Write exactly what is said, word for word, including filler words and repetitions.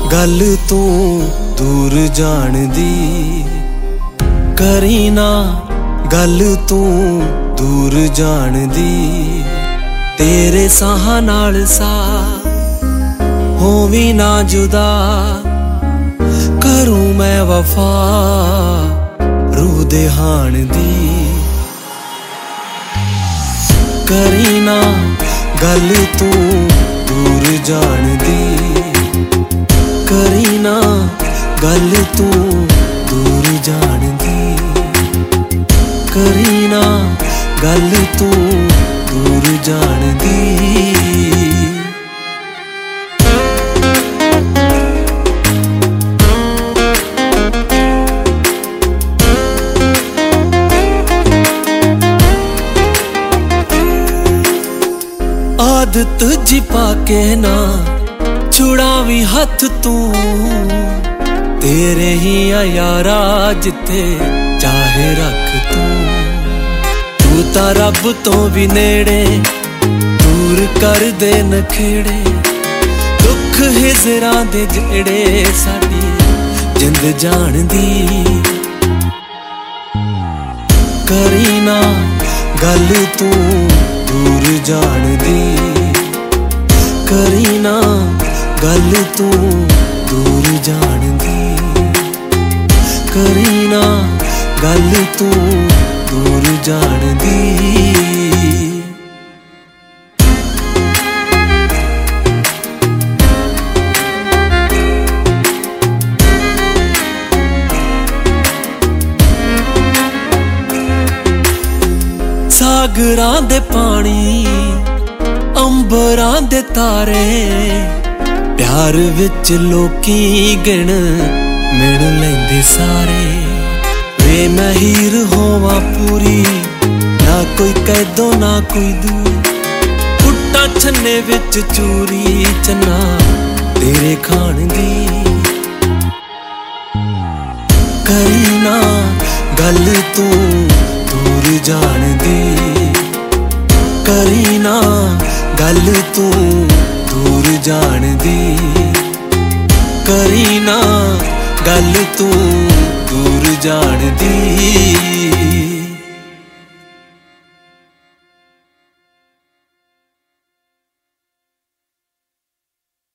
गल तू दूर जान दी, करी ना गल तू दूर जान दी। तेरे साह नाल सा होवी ना जुदा, करूं मैं वफा रूह दे हाण दी। करी ना गल तू दूर जान दी, करी ना गल तू दूर जान दी, करी ना गल तू दूर जान दी। आदत जी पाके ना छुड़ावी हथ तू, तेरे ही आ यारा जिथे चाहे रख तू। तू ता रब तो भी नेड़े, दूर कर दे नखेड़े, दुख हिजरा दे जेड़े साडी जिंद जान दी। करी ना गल तू दूर जान दी, करी ना गल तू दूर जान दी, करी ना गल तू दूर जान दी। सागरां दे पानी अंबरां दे तारे, प्यार विच लोकी गिण मिण लैंदे सारे। वे मैं हीर होवां पूरी, ना कोई कैदो ना कोई दूर, फुट्टां छन्ने विच चूरी चन्ना तेरे खान दी। करी ना गल तू दूर जान दी, करी ना गल तू दूर जान दी, करी ना गल तू दूर जान दी।